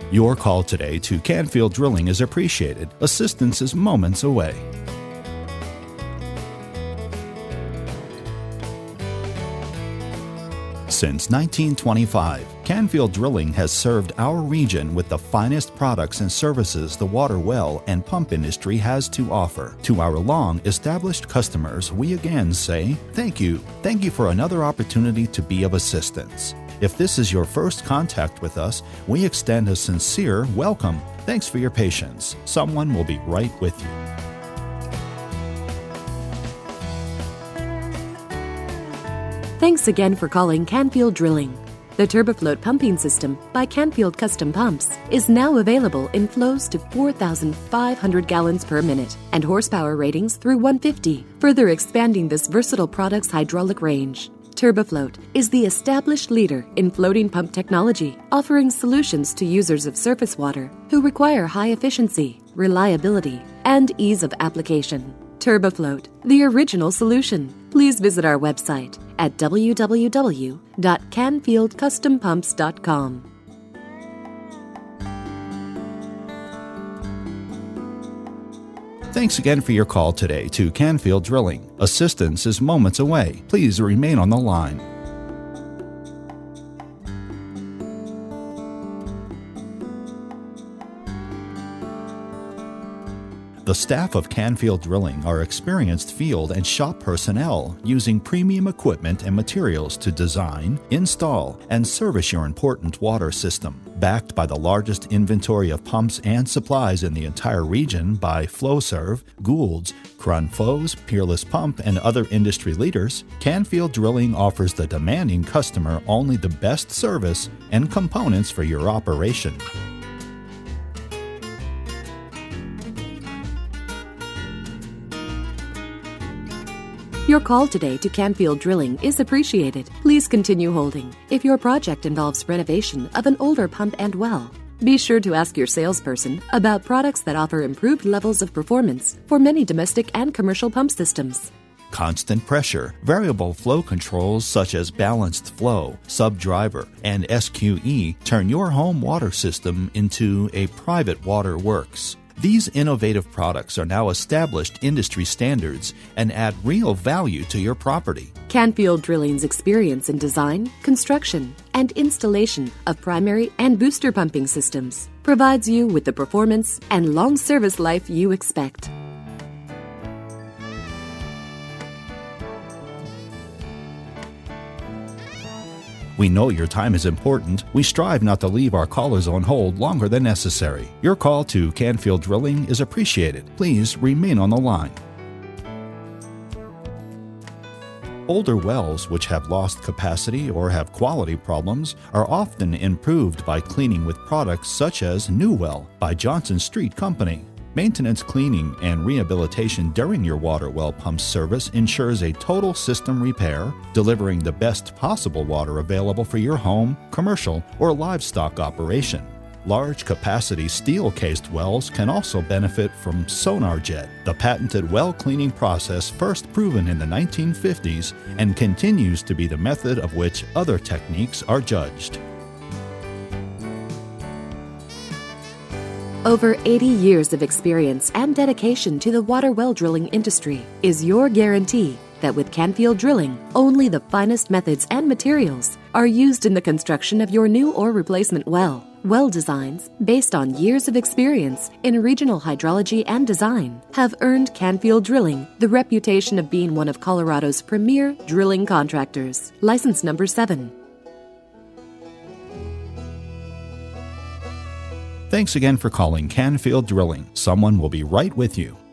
Your call today to Canfield Drilling is appreciated. Assistance is moments away. Since 1925, Canfield Drilling has served our region with the finest products and services the water well and pump industry has to offer. To our long-established customers, we again say thank you. Thank you for another opportunity to be of assistance. If this is your first contact with us, we extend a sincere welcome. Thanks for your patience. Someone will be right with you. Thanks again for calling Canfield Drilling. The TurboFloat pumping system by Canfield Custom Pumps is now available in flows to 4,500 gallons per minute and horsepower ratings through 150, further expanding this versatile product's hydraulic range. TurboFloat is the established leader in floating pump technology, offering solutions to users of surface water who require high efficiency, reliability, and ease of application. TurboFloat, the original solution. Please visit our website at www.canfieldcustompumps.com. Thanks again for your call today to Canfield Drilling. Assistance is moments away. Please remain on the line. The staff of Canfield Drilling are experienced field and shop personnel using premium equipment and materials to design, install, and service your important water system. Backed by the largest inventory of pumps and supplies in the entire region by Flowserve, Gould's, Cronfos, Peerless Pump, and other industry leaders, Canfield Drilling offers the demanding customer only the best service and components for your operation. Your call today to Canfield Drilling is appreciated. Please continue holding. If your project involves renovation of an older pump and well, be sure to ask your salesperson about products that offer improved levels of performance for many domestic and commercial pump systems. Constant pressure, variable flow controls such as balanced flow, sub-driver, and SQE turn your home water system into a private water works. These innovative products are now established industry standards and add real value to your property. Canfield Drilling's experience in design, construction, and installation of primary and booster pumping systems provides you with the performance and long service life you expect. We know your time is important. We strive not to leave our callers on hold longer than necessary. Your call to Canfield Drilling is appreciated. Please remain on the line. Older wells which have lost capacity or have quality problems are often improved by cleaning with products such as New Well by Johnson Street Company. Maintenance, cleaning, and rehabilitation during your water well pump service ensures a total system repair, delivering the best possible water available for your home, commercial, or livestock operation. Large capacity steel-cased wells can also benefit from SonarJet, the patented well cleaning process first proven in the 1950s and continues to be the method of which other techniques are judged. Over 80 years of experience and dedication to the water well drilling industry is your guarantee that with Canfield Drilling, only the finest methods and materials are used in the construction of your new or replacement well. Well designs, based on years of experience in regional hydrology and design, have earned Canfield Drilling the reputation of being one of Colorado's premier drilling contractors. License number 7. Thanks again for calling Canfield Drilling. Someone will be right with you.